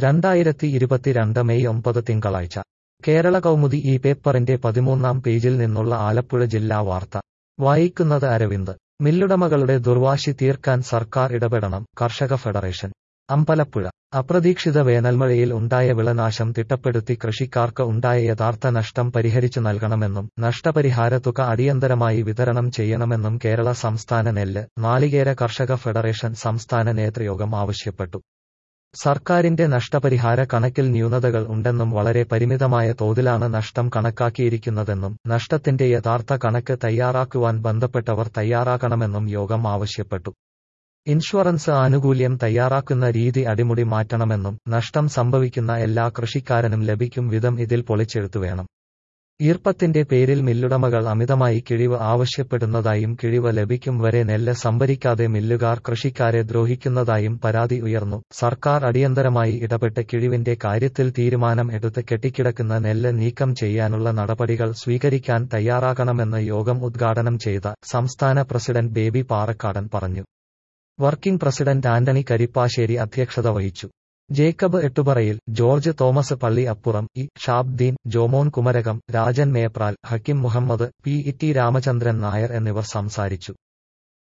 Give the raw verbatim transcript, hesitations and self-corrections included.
രണ്ടായിരത്തി ഇരുപത്തിരണ്ട് മെയ് ഒമ്പത് തിങ്കളാഴ്ച കേരള കൗമുദി ഈ പേപ്പറിന്റെ പതിമൂന്നാം പേജിൽ നിന്നുള്ള ആലപ്പുഴ ജില്ലാ വാർത്ത വായിക്കുന്നത് അരവിന്ദ്. മില്ലുടമകളുടെ ദുർവാശി തീർക്കാൻ സർക്കാർ ഇടപെടണം, കർഷക ഫെഡറേഷൻ. അമ്പലപ്പുഴ. അപ്രതീക്ഷിത വേനൽമഴയിൽ ഉണ്ടായ വിളനാശം തിട്ടപ്പെടുത്തി കൃഷിക്കാർക്ക് ഉണ്ടായ യഥാർത്ഥ നഷ്ടം പരിഹരിച്ചു നൽകണമെന്നും നഷ്ടപരിഹാര തുക അടിയന്തരമായി വിതരണം ചെയ്യണമെന്നും കേരള സംസ്ഥാന നെല്ല്, നാളികേര കർഷക ഫെഡറേഷൻ സംസ്ഥാന നേതൃയോഗം ആവശ്യപ്പെട്ടു. സർക്കാരിന്റെ നഷ്ടപരിഹാര കണക്കിൽ ന്യൂനതകൾ ഉണ്ടെന്നും വളരെ പരിമിതമായ തോതിലാണ് നഷ്ടം കണക്കാക്കിയിരിക്കുന്നതെന്നും നഷ്ടത്തിന്റെ യഥാർത്ഥ കണക്ക് തയ്യാറാക്കുവാൻ ബന്ധപ്പെട്ടവർ തയ്യാറാക്കണമെന്നും യോഗം ആവശ്യപ്പെട്ടു. ഇൻഷുറൻസ് ആനുകൂല്യം തയ്യാറാക്കുന്ന രീതി അടിമുടി മാറ്റണമെന്നും നഷ്ടം സംഭവിക്കുന്ന എല്ലാ കൃഷിക്കാരനും ലഭിക്കും വിധം ഇതിൽ പൊളിച്ചെഴുത്തുവേണം. ഈർപ്പത്തിന്റെ പേരിൽ മില്ലുടമകൾ അമിതമായി കിഴിവ് ആവശ്യപ്പെടുന്നതായും കിഴിവ് ലഭിക്കും വരെ നെല്ല് സംഭരിക്കാതെ മില്ലുകാർ കൃഷിക്കാരെ ദ്രോഹിക്കുന്നതായും പരാതി ഉയർന്നു. സർക്കാർ അടിയന്തരമായി ഇടപെട്ട് കിഴിവിന്റെ കാര്യത്തിൽ തീരുമാനം എടുത്ത് കെട്ടിക്കിടക്കുന്ന നെല്ല് നീക്കം ചെയ്യാനുള്ള നടപടികൾ സ്വീകരിക്കാൻ തയ്യാറാകണമെന്ന് യോഗം ഉദ്ഘാടനം ചെയ്ത സംസ്ഥാന പ്രസിഡന്റ് ബേബി പാറക്കാടൻ പറഞ്ഞു. വർക്കിംഗ് പ്രസിഡന്റ് ആന്റണി കരിപ്പാശ്ശേരി അധ്യക്ഷത വഹിച്ചു. Jacob എട്ടുപറയിൽ, George Thomas Palli Appuram, E Shabdeen, Jomon Kumarakam, Rajan Mepral, Hakkim Muhammad, P E T Ramachandran Nair എന്നിവർ സംസാരിച്ചു.